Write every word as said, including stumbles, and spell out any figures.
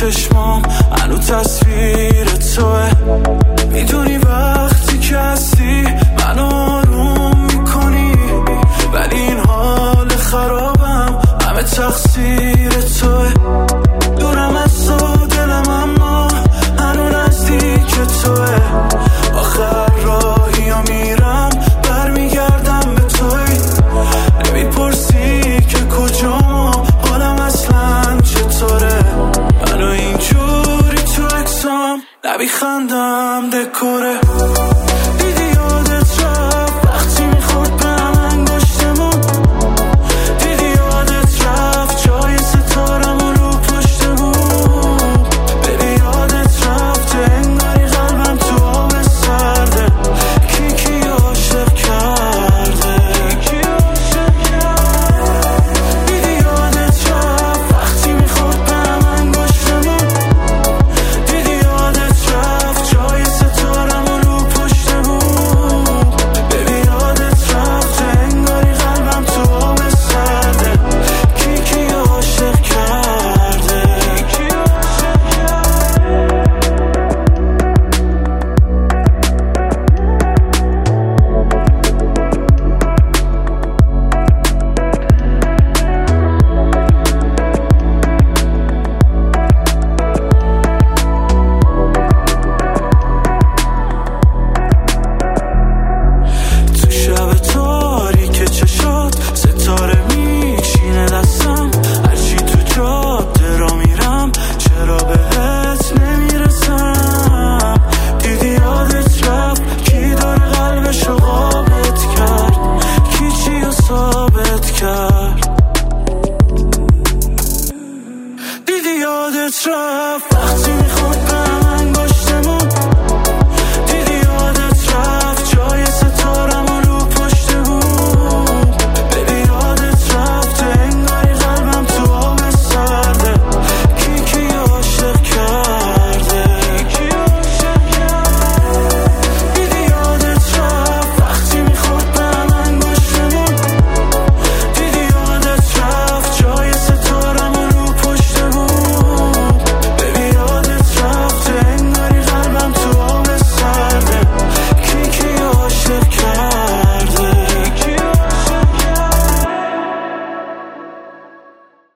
چشمام هنو تصویر توه. میدونی وقتی که هستی من آروم میکنی، ولی این حال خرابم همه تقصیر توه. دورم از تو دلم اما هنو نزدیک توه. آخر راهی ها میرم برمیگردم به توی. نمیپرسی که کجا حالم اصلا چطوره. منو اینجوری تو اکسام نمیخندم دکوره. دیدی یادت رفت وقتی میخورد به هم انگشتمون. دیدی یادت رفت جای ستارمون رو پشتمون. ببی یادت رفت انگاری قلبم تو آب سرده. کی کی عاشق کرده. دیدی یادت رفت وقتی میخورد به هم انگشتمون. دیدی یادت رفت جای ستارمون رو پشتمون. ببی یادت رفت انگاری قلبم تو آب سرده. کی کی عاشق کرده. تو شب تاریک چشات ستاره میشینه دستم. هرچی تو جاده را میرم چرا بهت نمیرسم. دیدی یادت رفت کی داره قلبشو قابت کرد. کی چیو ثابت کرد. دیدی یادت رفت وقتی